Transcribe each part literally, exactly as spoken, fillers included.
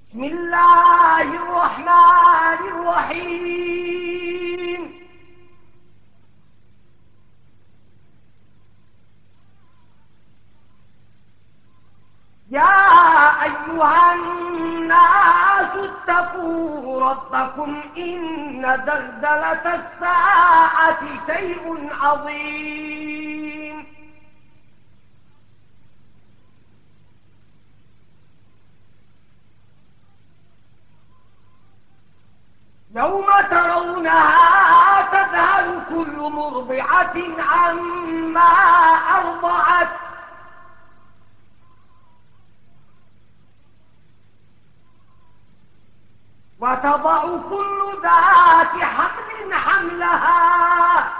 بسم الله الرحمن الرحيم. يا أيها الناس اتقوا ربكم إن زلزلة الساعة شيء عظيم. يوم ترونها تذهل كل مرضعة عما أرضعت وتضع كل ذات حمل حملها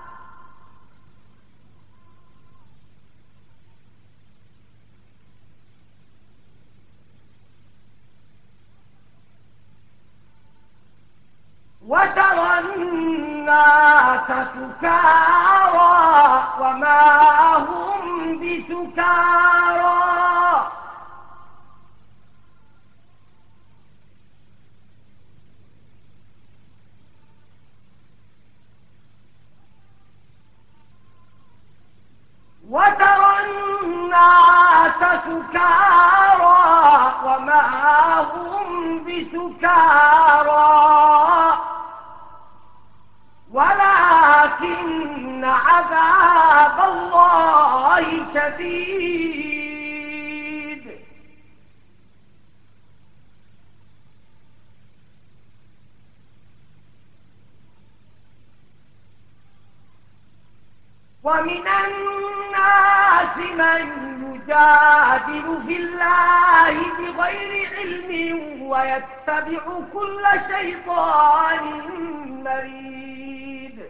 وترى الناس سكارى وما هم بسكارى وترى الناس سكارى وما هم بسكارى ولكن عذاب الله شديد. ومن الناس من يجادل في الله بغير علم ويتبع كل شيطان مريد.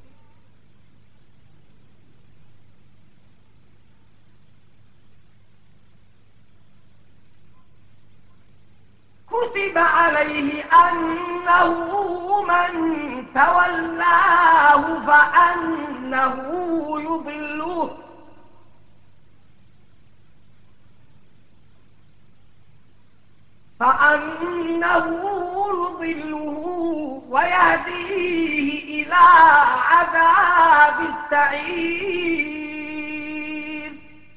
كتب عليه أنه من تولاه فأنه يضله فأنه يضله ويهديه إلى عذاب السعير.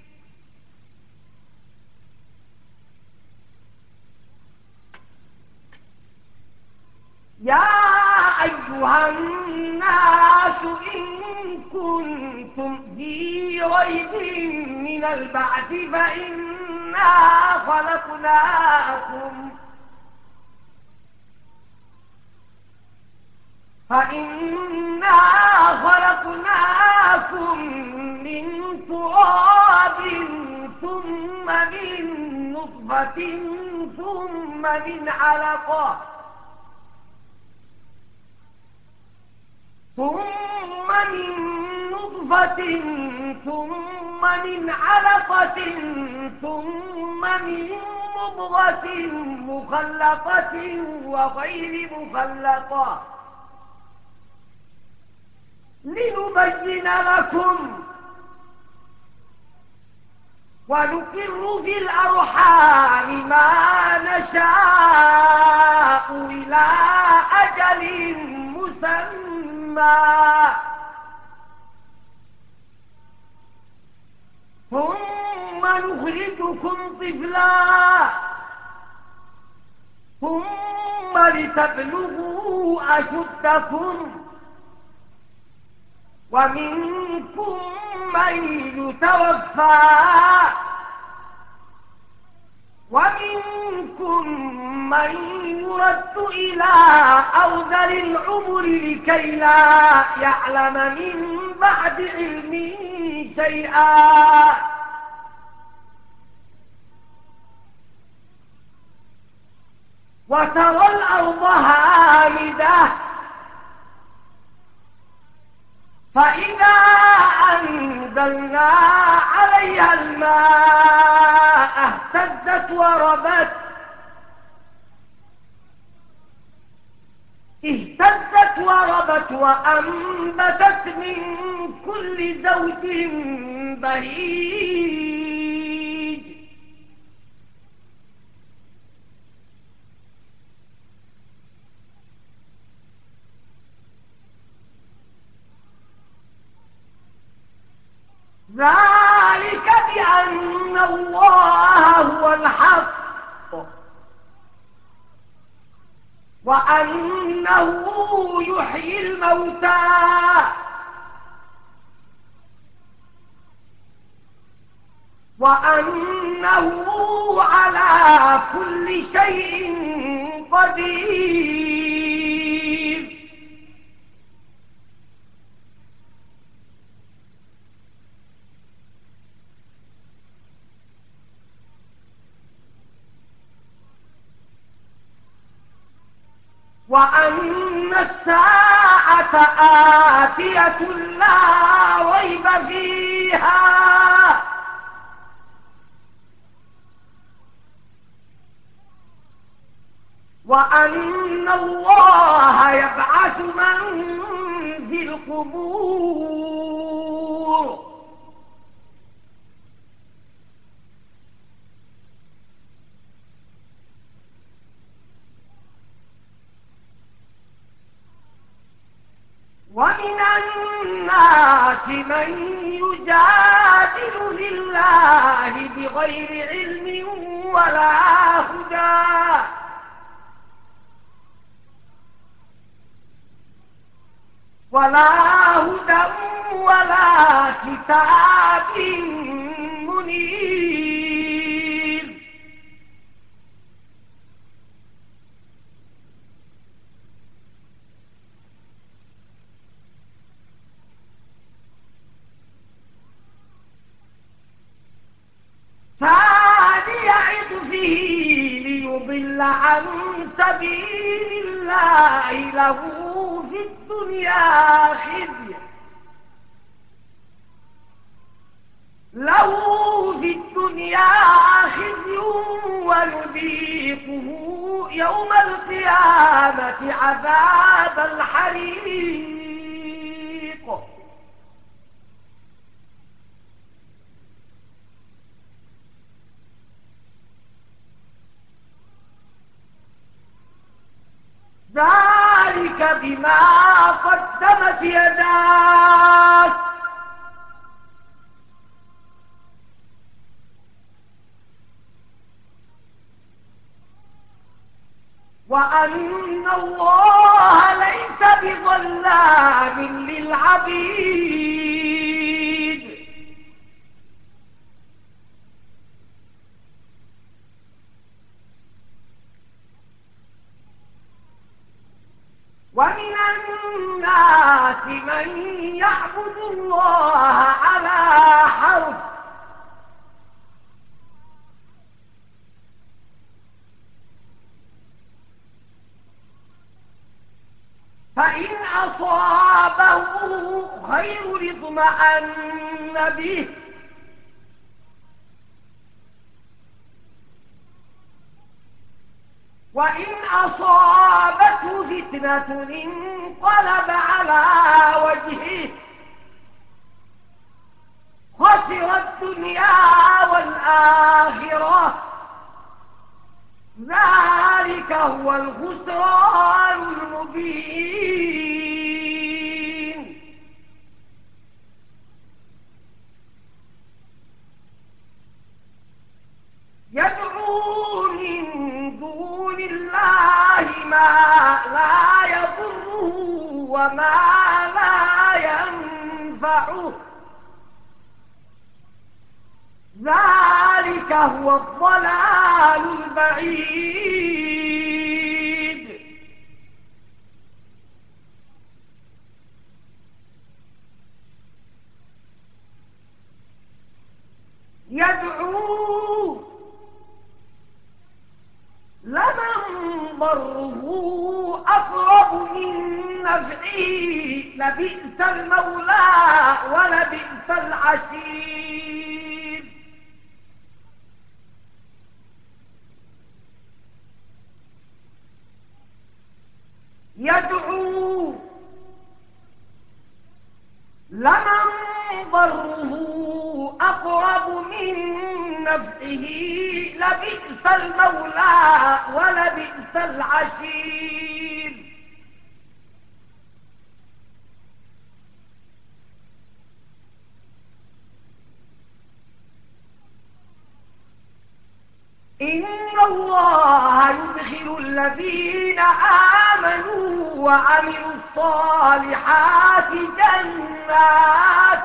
يا أيها الناس إن كنتم في ريب من البعث فإنا خلقناكم فإنا خلقناكم من تراب ثم من نطفة ثم من علقة ثم من نطفة ثم من علقة ثم من مضغة مخلقة وغير مخلقة لنبين لكم ونقر في الأرحام ما نشاء إلى أجل مسمى ثم نخرجكم طفلا ثم لتبلغوا أشدكم ومنكم من يتوفى ومنكم من يرد إلى أرذل العمر لكي لا يعلم من بعد علم شيئا. وترى الأرض هامدة فإذا أنزلنا عليها الماء اهتزت وربت اهتزت وربت وأنبتت من كل زوج بهيج. وأنه يحيي الموتى وأنه على كل شيء قدير. وأن الساعة آتية لا ريب فيها وأن الله يبعث من في القبور. ومن الناس من يجادل في الله بغير علم ولا هدى ولا هدى ولا كتاب منير. ثاني عطفه ليضل عن سبيل الله له في الدنيا خزي له في الدنيا خزي ونذيقه يوم القيامة عذاب الحريق. ذلك بما قدمت يداك وأن الله ليس بظلام للعبيد. ومن الناس من يعبد الله على حرف فإن أصابه خير اطمأن به وإن أصابته فتنة انقلب على وجهه خسر الدنيا والآخرة ذلك هو الخسران المبين. يدعو من دون الله ما لا يضره وما لا ينفعه ذلك هو الضلال البعيد. يدعو لمن ضره أقرب من نفعه لبئس المولى ولبئس العشير. يدعو لمن ضره أقرب من نفعه لبئس المولى ولبئس العشير. إن الله يدخل الذين آمنوا وعملوا الصالحات جنات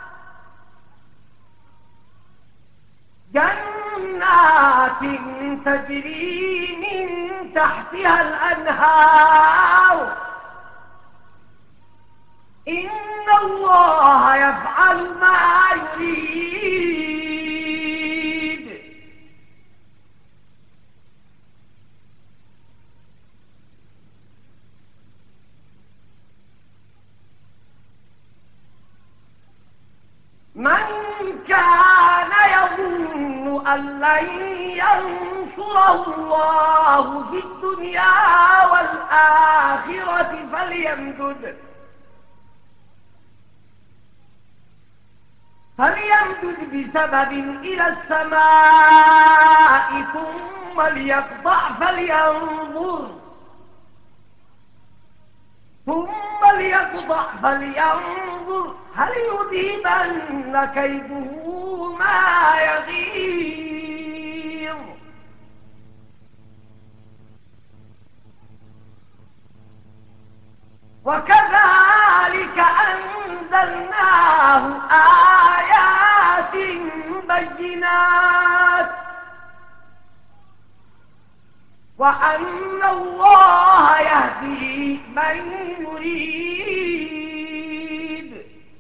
جنات تجري من تحتها الأنهار إن الله يفعل ما يريد. من كان يظن أن لن ينصره الله في الدنيا والآخرة فليمدد فليمدد بسبب إلى السماء ثم ليقطع فلينظر ثم ليقطع فلينظر هل يذهبن كيده ما يغيظ. وكذلك أنزلناه آيات بينات وأن الله يهدي من يريد.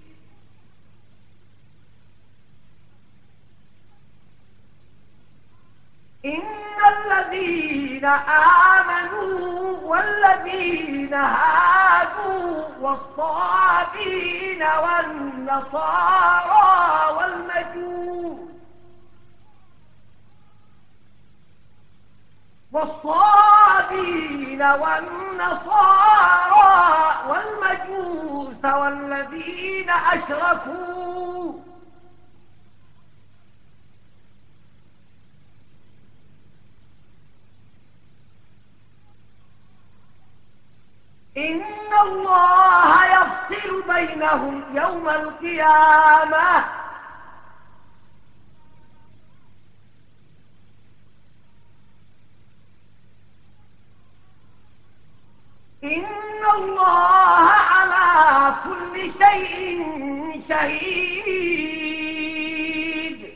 إن الذين آمنوا والذين هادوا والصابين والنصارى والمجوس والصابين والنصارى والمجوس والذين أشركوا إن الله يفصل بينهم يوم القيامة إن الله على كل شيء شهيد.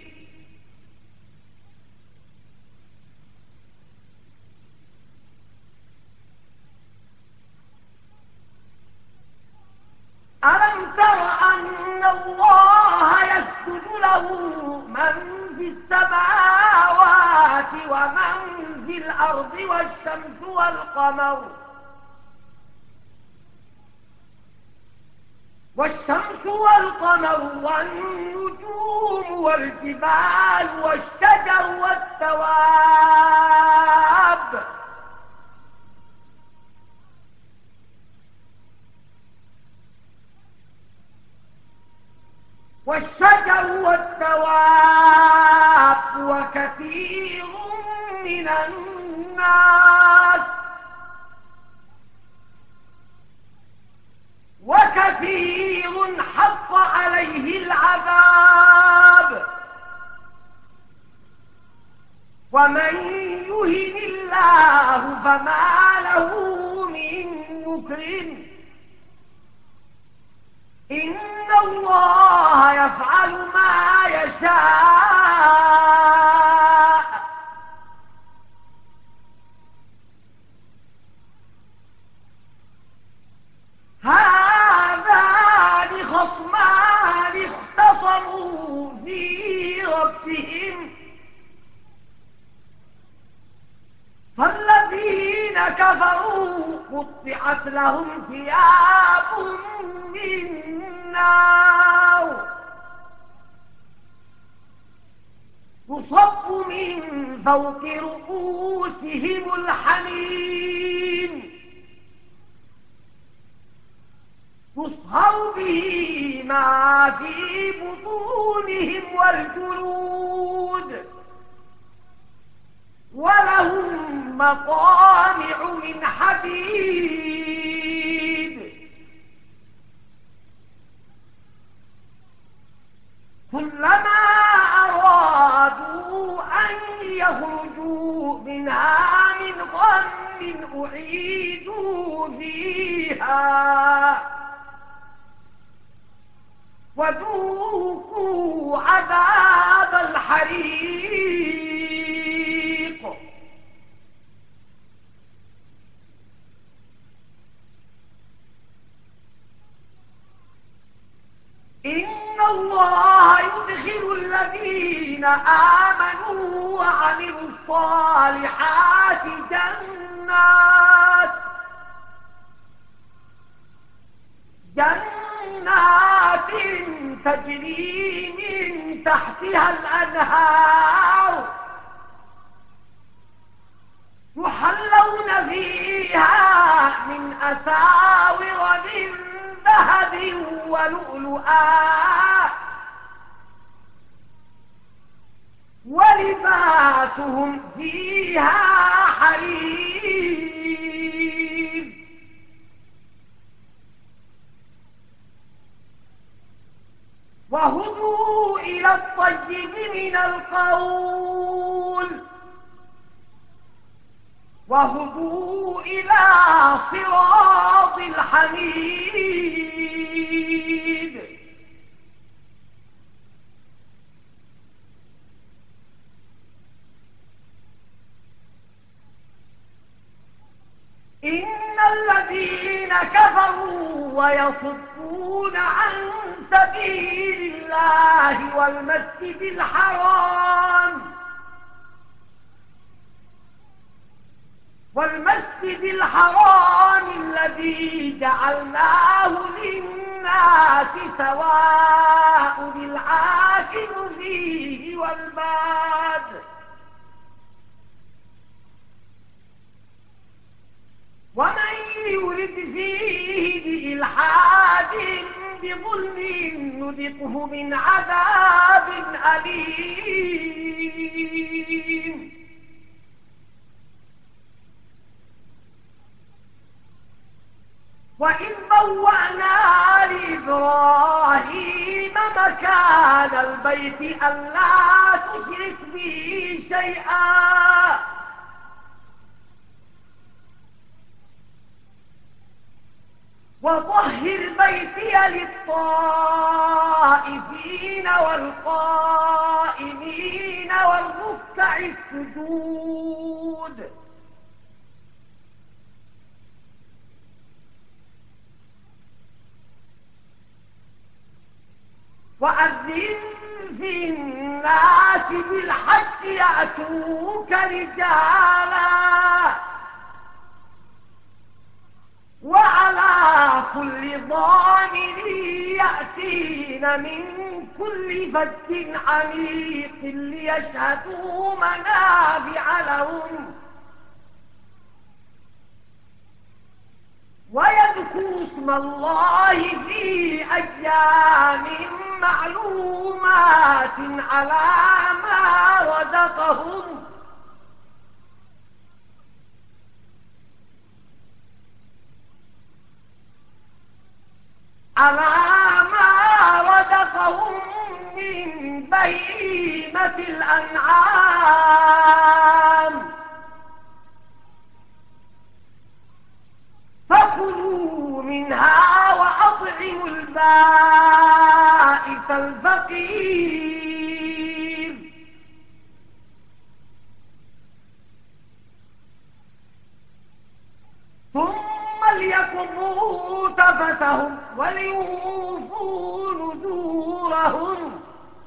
ألم تر أن الله يسجد له من في السماوات ومن في الأرض والشمس والقمر والشمس والقمر والنجوم والجبال والشجر والدواب والشجر والدواب وكثير من الناس وكثير حق عليه العذاب ومن يهن الله فما له من مكرم إن الله يفعل ما يشاء. هذان خصمان اختصموا في ربهم فالذين كفروا قطعت لهم ثياب من نار يصب من فوق رؤوسهم الحميم يصهر به ما في بطونهم والجلود ولهم مقامع من حديد كلما أرادوا أن يخرجوا من أعيدوا فيها وذوقوا عذاب الحريق. إن الله يدخل الذين آمنوا وعملوا الصالحات جنات جنات تجري من تحتها الأنهار يحلون فيها من أساور من ذهب ولؤلؤا ولباسهم فيها حرير. وهدوا إلى الطيب من القول وهدوا إلى صراط الحميد. إن الذين كفروا ويصدون عن سبيل الله والمسجد الحرام والمسجد الحرام الذي جعلناه للناس سواء العاكف فيه والباد ومن يرد فيه بإلحاد بظلم نذقه من عذاب أليم. وإذ بوأنا لإبراهيم مكان البيت ألا تشرك به شيئا وطهر بيتي للطائفين والقائمين والركع السجود. وأذن في الناس بالحج يأتوك رجالا وعلى كل ضامر يأتين من كل فج عميق ليشهدوا منافع لهم ويذكروا اسم الله في أيام معلومات على ما رزقهم على ما رزقهم من بهيمة الأنعام فكلوا منها وأطعموا البائس الفقير. ثم ليقضوا تفتهم وليوفوا نذورهم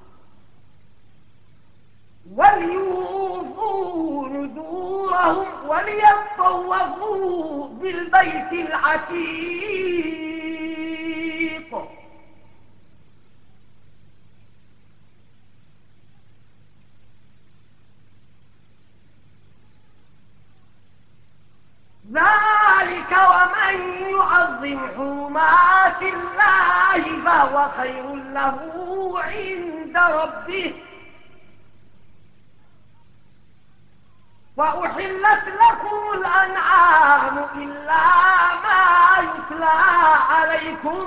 وليوفوا نذورهم وليطوفوا بالبيت العتيق. ذلك ومن يعظم حرمات الله فهو خير له عند ربه. وأحلت لكم الأنعام إلا ما يتلى عليكم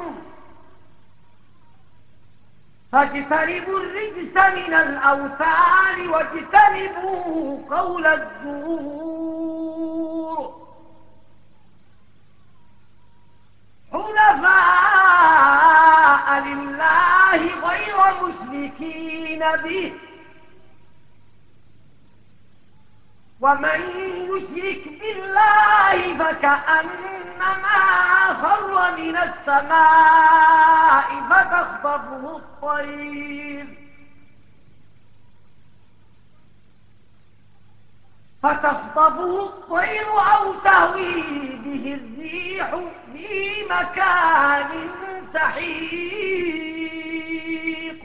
فاجتنبوا الرجس من الأوثان واجتنبوا قول الزور. ومن يشرك بالله فكأنما خر من السماء فتخطفه الطير فتخطفه الطير أو تهوي به الريح في مكان سحيق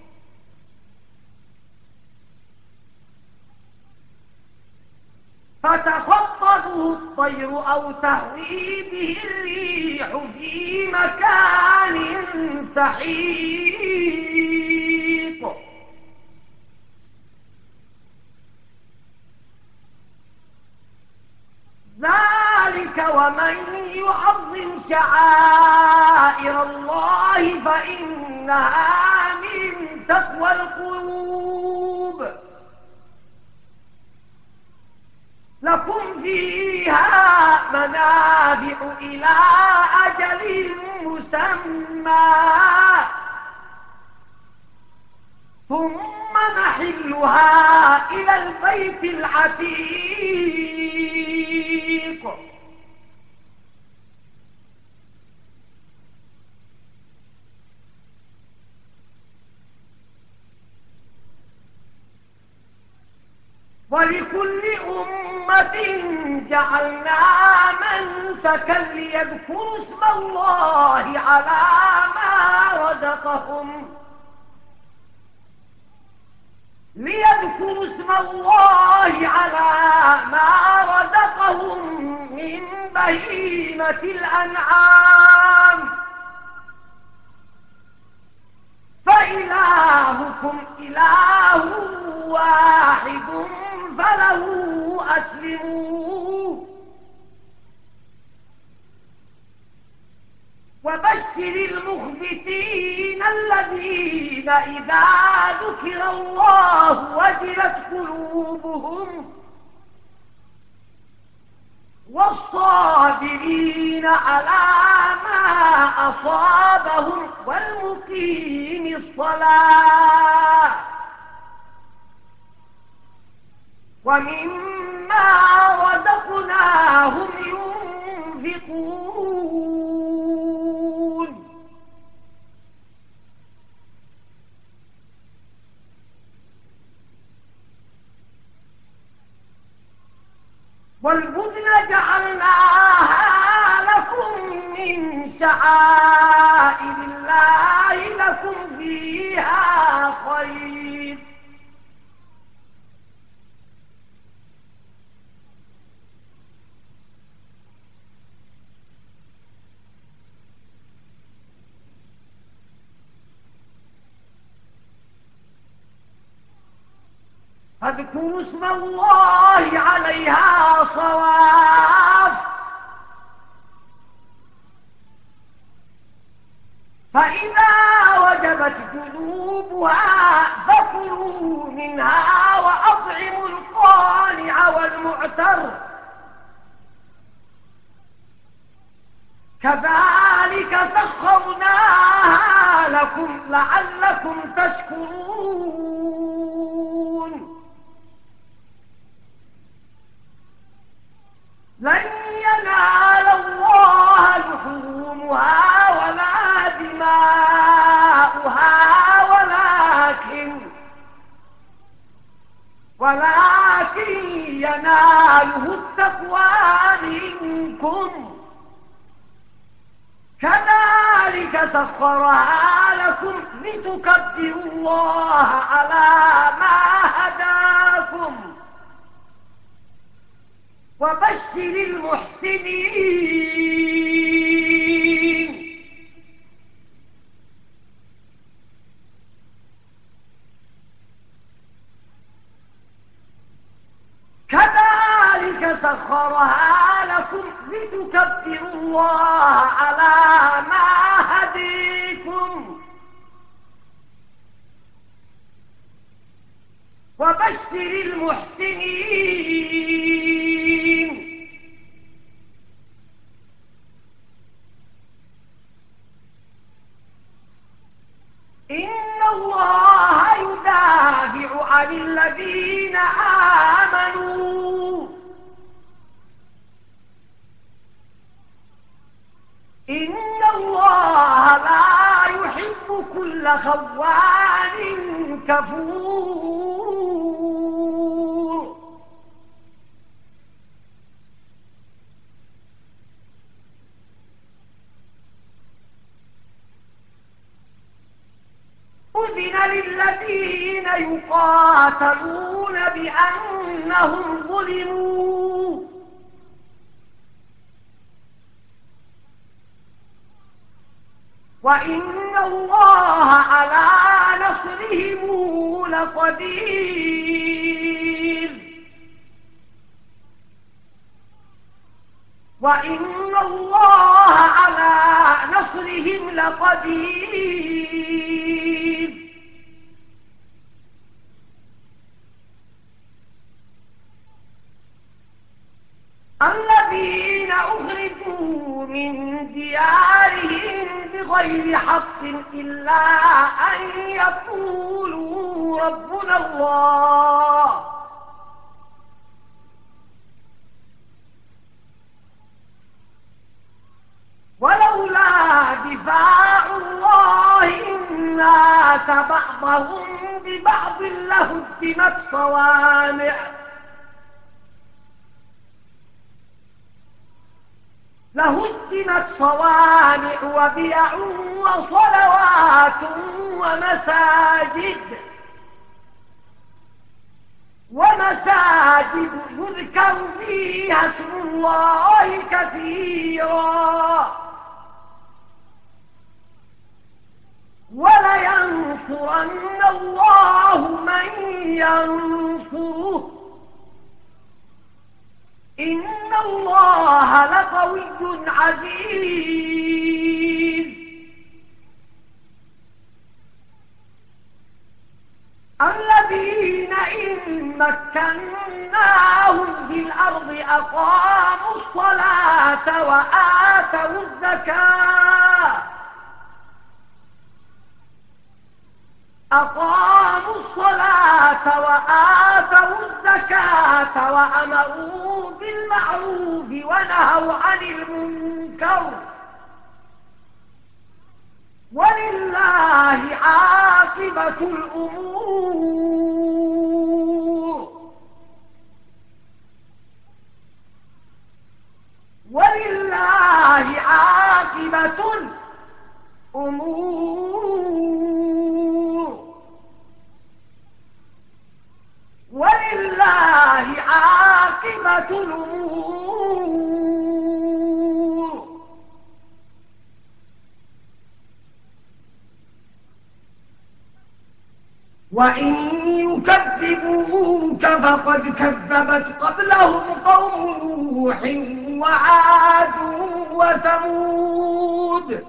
فتخطفه الطير أو تهوي به الريح في مكان سحيق ذلك ومن يعظم شعائر الله فإنها من تقوى القلوب لكم فيها منافع إلى أجل مسمى ثم نحلها إلى البيت العتيق ولكل أمة جعلنا منسكا ليذكروا اسم الله على ما رزقهم ليذكروا اسم الله على ما رزقهم من بهيمة الأنعام فإلهكم إله واحد فله أسلموا وبشر المخبتين الذين إذا ذكر الله وجلت قلوبهم والصابرين على ما أصابهم والمقيم الصلاة ومما رزقناهم ينفقون والبدن جعلناها لكم من شعائر الله لكم فيها خير فاذكروا اسم الله عليها صواف فإذا وجبت جنوبها فكلوا منها وأطعموا القانع والمعتر كذلك سخرناها لكم لعلكم تشكرون لن ينال الله لحومها ولا دماؤها ولكن ولكن يناله التقوى منكم كذلك سخرها لكم لتكبروا الله على ما هداكم وبشر المحسنين كذلك سخرها لكم لتكبروا الله على ما هديكم وبشر المحسنين إن الله يدافع عن الذين آمنوا إن الله لا يحب كل خوان كفور. أذن للذين يقاتلون بأنهم ظلموا وإن الله على نصرهم لقدير. وإن الله على نصرهم لقدير. الذين أخرجوا من ديارهم بغير حق إلا أن يقولوا ربنا الله ولولا دفاع الله الناس بعضهم ببعض لهدمت صوامع لهدمت صوامع وبيع وصلوات ومساجد ومساجد يذكر فيها اسم الله كثيرا ولينصرن الله من ينصره إن الله لقوي عزيز. الذين إن مكناهم في الأرض أقاموا الصلاة وآتوا الزكاة أقاموا الصلاة وآتوا الزكاة وأمروا بالمعروف ونهوا عن المنكر ولله عاقبة الأمور. ولله عاقبة الأمور. ولله عاقبة الأمور. وإن يكذبوك فقد كذبت قبلهم قوم نوح وعاد وثمود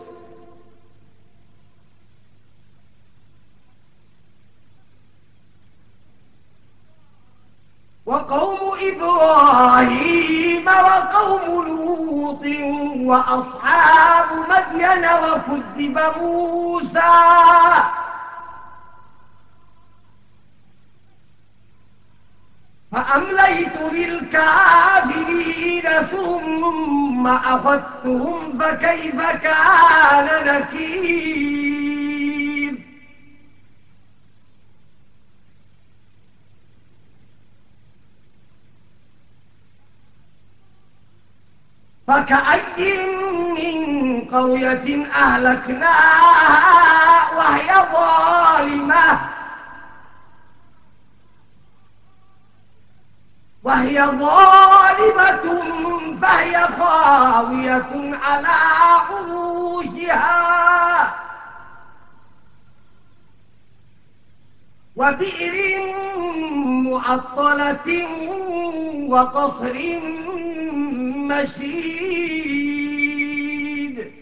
وقوم إبراهيم وقوم لوط وأصحاب مدين وكذب موسى فأمليت للكافرين ثم أخذتهم فكيف كان نكير. فكأي من قرية أهلكناها وهي ظالمة وهي ظالمة فهي خاوية على عروشها وبئر معطلة وقصر مشيد.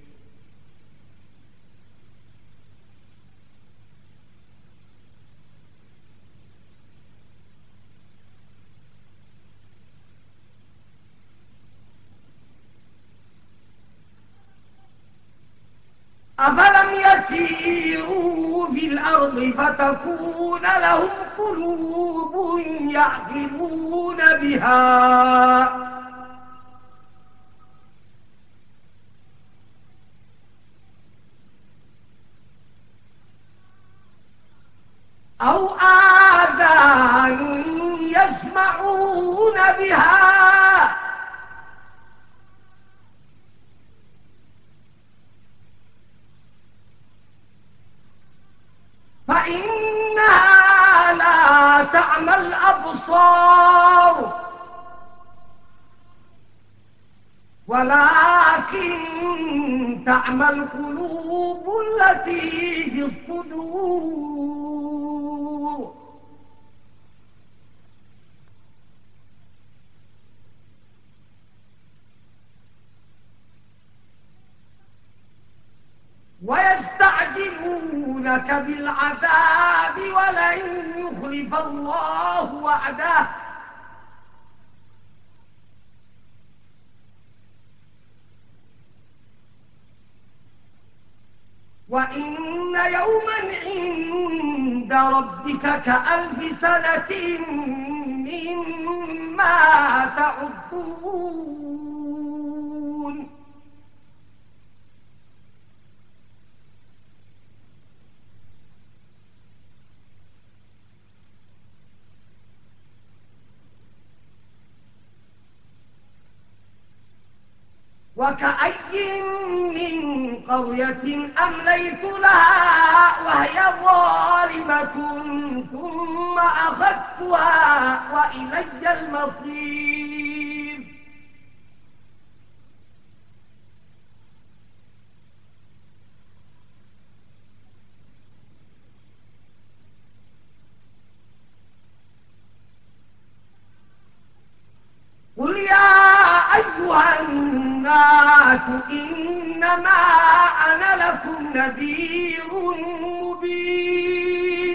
أفلم يسيروا في الأرض فتكون لهم قلوب يعقلون بها أو آذان يسمعون بها فإنها لا تعمى الأبصار ولكن تعمى القلوب التي في الصدور. ويستعجلونك بالعذاب ولن يخلف الله وعده وإن يوما عند ربك كألف سنة مما تعدون. وكأي من قرية أمليت لها وهي ظالمة ثم أخذتها وإلي المصير. قل يا أيها الناس إنما أنا لكم نذير مبين.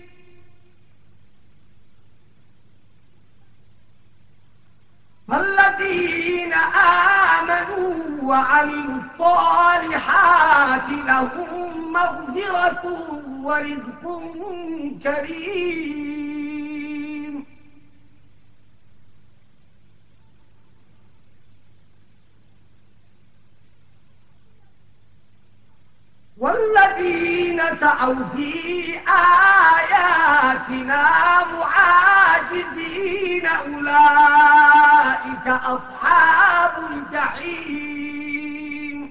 فالذين آمنوا وعملوا الصالحات لهم مغفرة ورزق كريم. والذين سعوا في آياتنا معاجزين أولئك أصحاب الجحيم.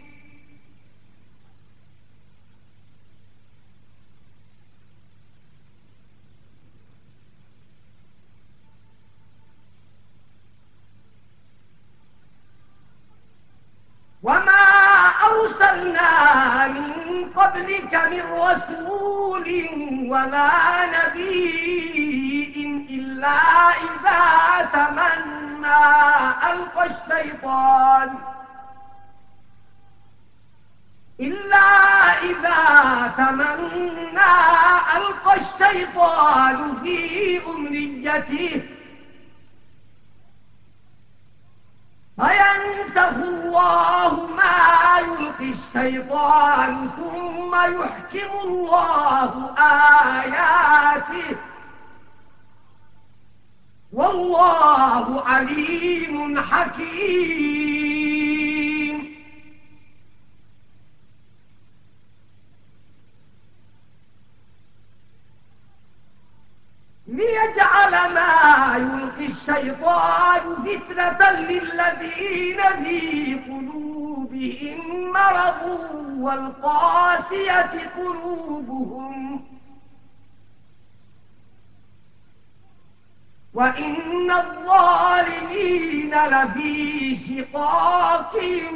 وما أرسلنا من قبلك من رسول ولا نبي إلا إذا تمنى ألقى الشيطان إلا إذا تمنى ألقى الشيطان في أمنيته فينسخ الله ما يلقي الشيطان ثم يحكم الله آياته والله عليم حكيم. ليجعل ما يلقي الشيطان فتنة للذين في قلوبهم مرض والقاسية قلوبهم وإن الظالمين لفي شقاق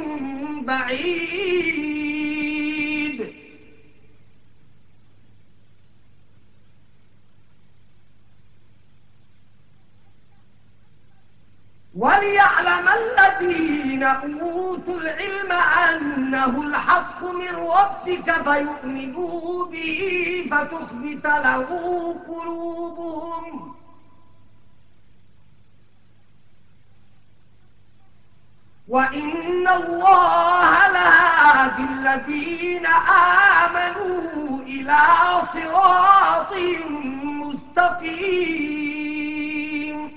بعيد. وليعلم الذين أوتوا العلم أنه الحق من ربك فيؤمنوا به فتخبت له قلوبهم وإن الله لهادي الذين آمنوا إلى صراط مستقيم.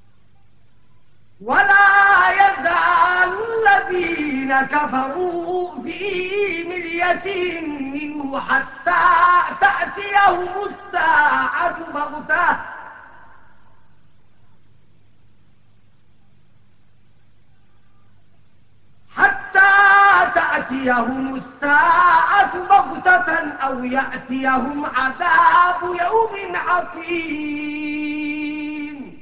ولا يزال الذين كفروا في مرية منه حتى تأتيهم الساعة بغتة حتى تأتيهم الساعة بغتة أو يأتيهم عذاب يوم عقيم.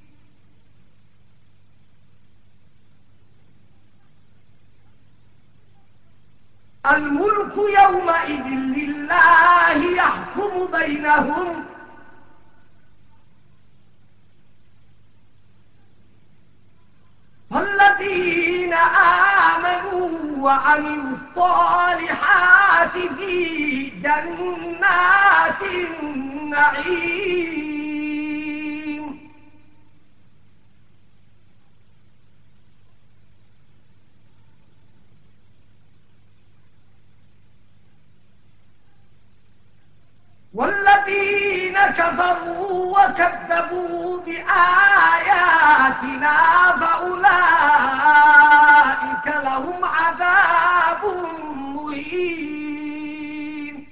الملك يومئذ لله يحكم بينهم فالذين آمنوا وعملوا الصالحات في جنات النعيم. والذين كفروا وكذبوا بآياتنا فأولئك لهم عذاب مهين.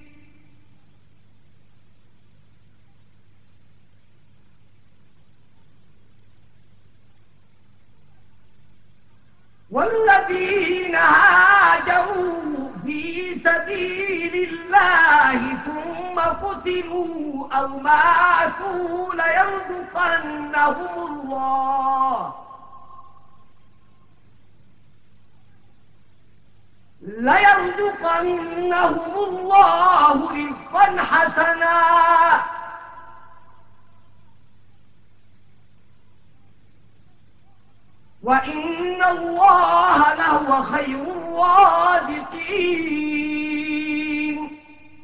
والذين هاجروا في سبيل الله ثم قتلوا أو ماتوا ليرزقنهم الله ليرزقنهم الله رزقا حسنا وإن الله لهو خير الرازقين.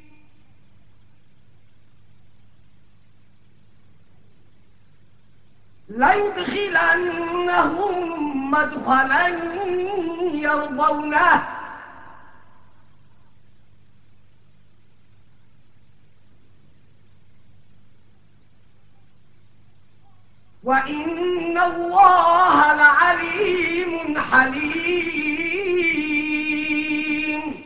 ليدخلنهم مدخلا يرضونه وإن الله لعليم حليم.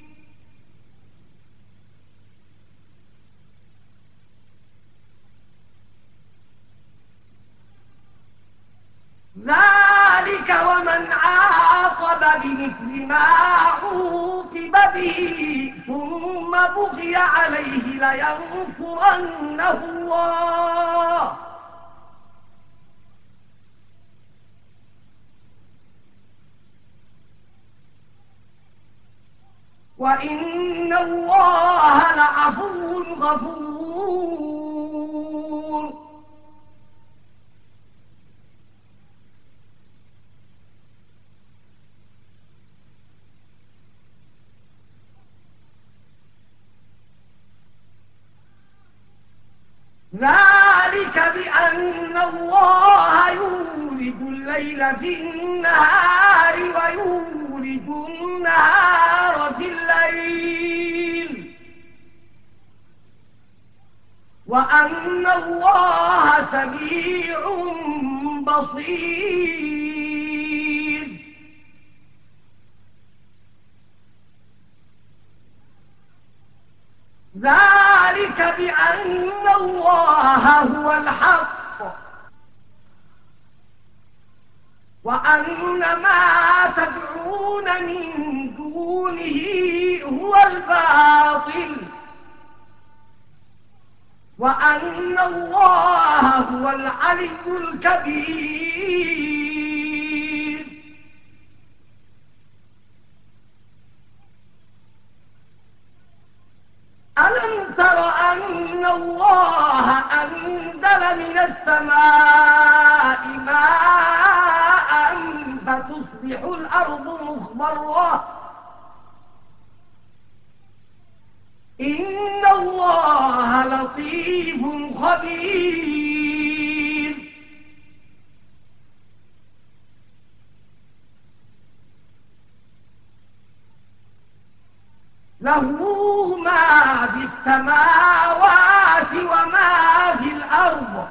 ذلك ومن عاقب بمثل ما عوقب به ثم بغي عليه لينصرنه الله وإن الله لعفو غفور. ذلك بأن الله يولد الليل في النهار ويولد النهار في الليل وأن الله سميع بصير. ذلك بأن الله هو الحق وأن ما تدعون من دونه هو الباطل وأن الله هو العلي الكبير. ألم تر أن الله أنزل من السماء ماء فتصبح الأرض مخضرة إن الله لطيف خبير. له ما في السماوات وما في الأرض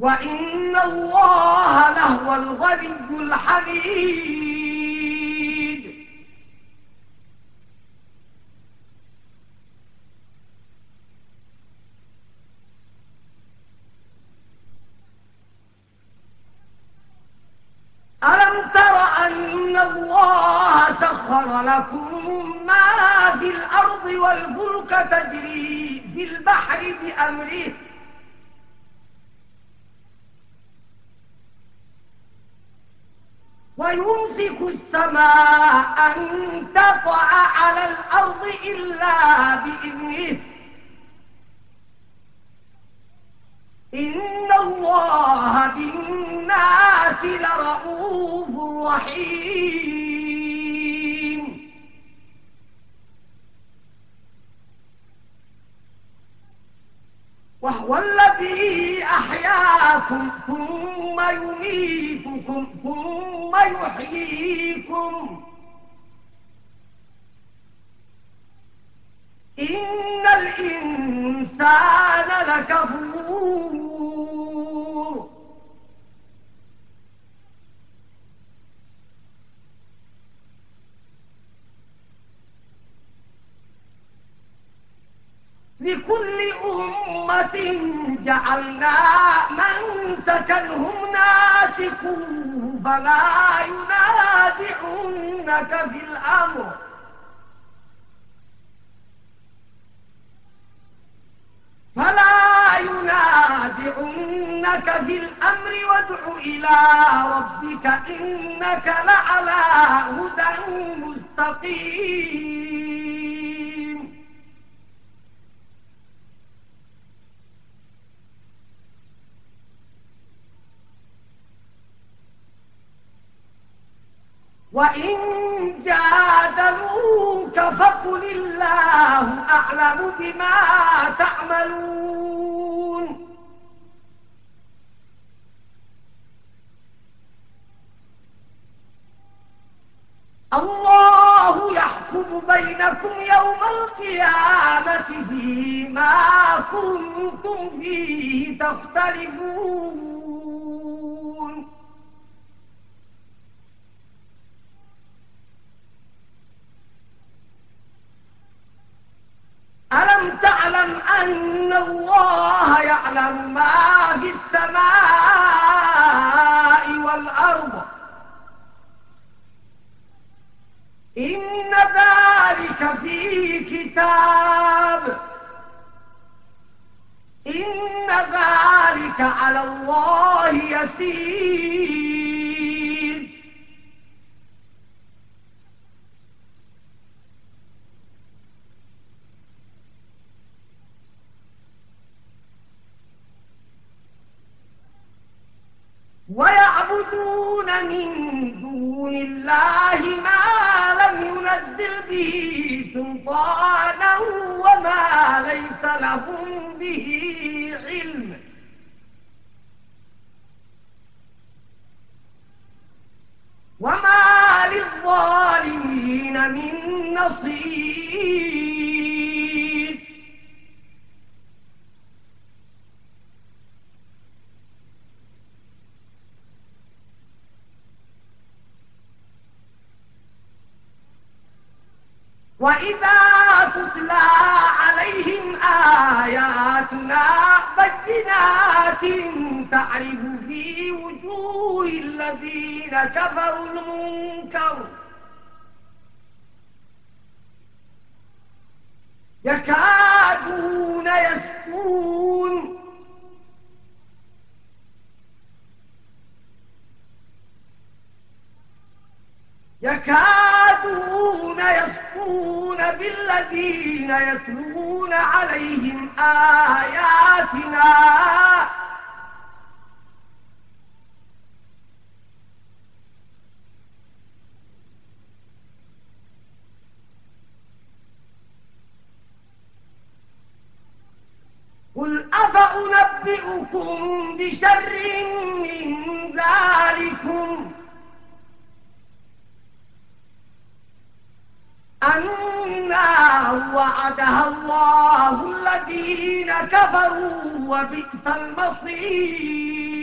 وإن الله لهو الغني الحميد. ألم تر أن الله سخر لكم ما في الأرض والفلك تجري في البحر بأمره ويمسك السماء أن تقع على الأرض إلا بإذنه إن الله بالناس لرءوف رحيم. وهو الذي أحياكم ثم يميتكم ثم يحييكم إن الإنسان لكفور. لكل أمة جعلنا منسكا هم ناسكوه فلا ينازعنك في الأمر فلا ينازعنك في الأمر وادع إلى ربك إنك لعلى هدى مستقيم. وإن جادلوك فقل الله أعلم بما تعملون الله يحكم بينكم يوم القيامة فيما كنتم فيه تختلفون. ألم تعلم أن الله يعلم ما في السماء والأرض إن ذلك في كتاب إن ذلك على الله يسير. ويعبدون من دون الله ما لم ينزل به سلطانا وما ليس لهم به علم وما للظالمين من نصير. وإذا تتلى عليهم آياتنا بينات تعرف في وجوه الذين كفروا المنكر يكادون يسطون يكادون يسطون بالذين يتلون عليهم آياتنا قل أفأنبئكم بشر من ذلكم النار وعدها الله الذين كفروا وبئس المصير.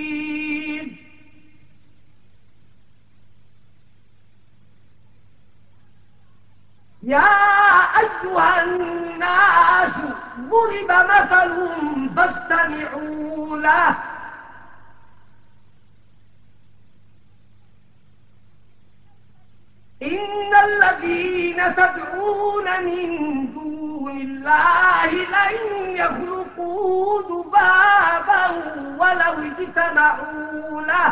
يا أيها الناس ضرب مثل فاستمعوا له إن الذين تدعون من دون الله لن يخلقوا ذبابا ولو اجتمعوا له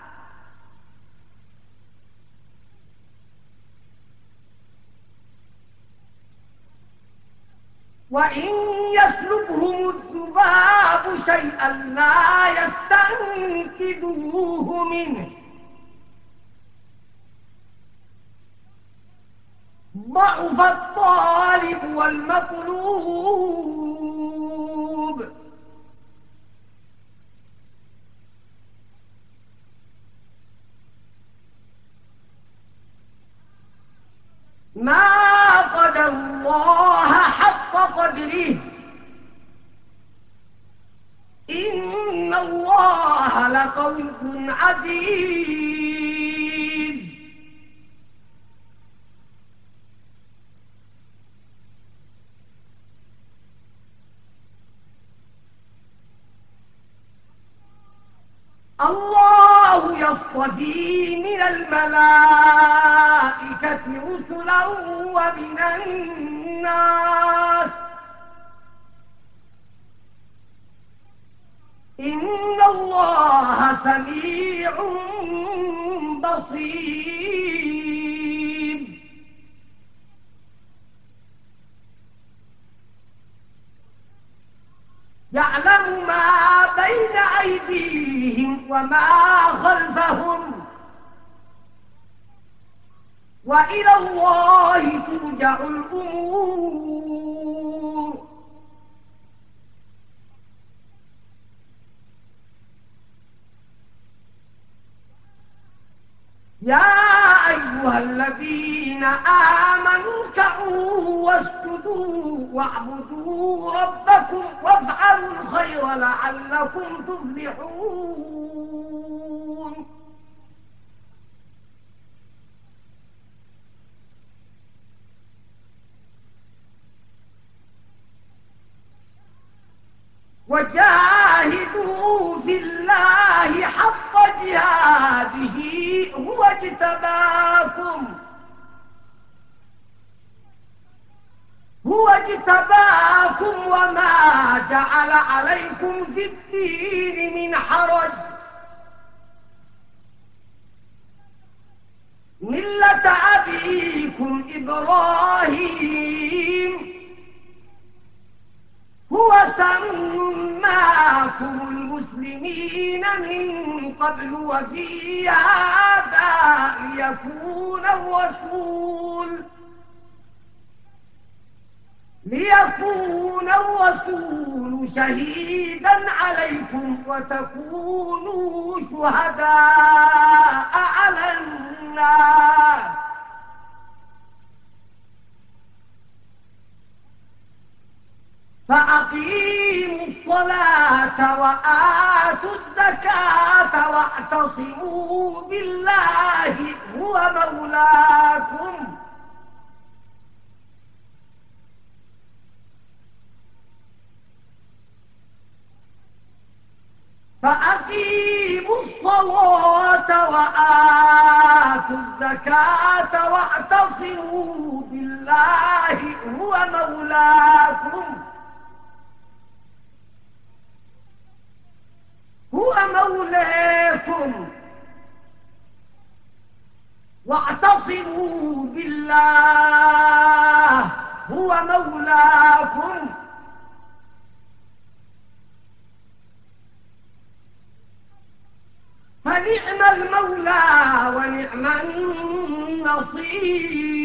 وإن يسلبهم الذباب شيئا لا يستنقذوه منه ضعف الطالب والمطلوب ما قدر الله حق قدره إن الله لقوي عزيز الله يصطفي من الملائكة رسلا ومن الناس إن الله سميع بصير يعلم ما بين أيديهم وما خلفهم وإلى الله ترجع الأمور يا أيها الذين آمنوا اركعوا واسجدوا واعبدوا ربكم وافعلوا الخير لعلكم تفلحون وجاهدوا في الله حق جهاده هو اجتباكم هو اجتباكم وما جعل عليكم في الدين من حرج ملة أبيكم إبراهيم هو سماكم المسلمين من قبل وفي هذا ليكون الرسول ليكون الرسول شهيدا عليكم وتكونوا شهداء على الناس فأقيموا الصلاة وآتوا الزكاة واعتصموا بالله هو مولاكم فأقيموا الصلاة وآتوا الزكاة واعتصموا بالله هو مولاكم هو مولاكم واعتصموا بالله هو مولاكم فنعم المولى ونعم النصير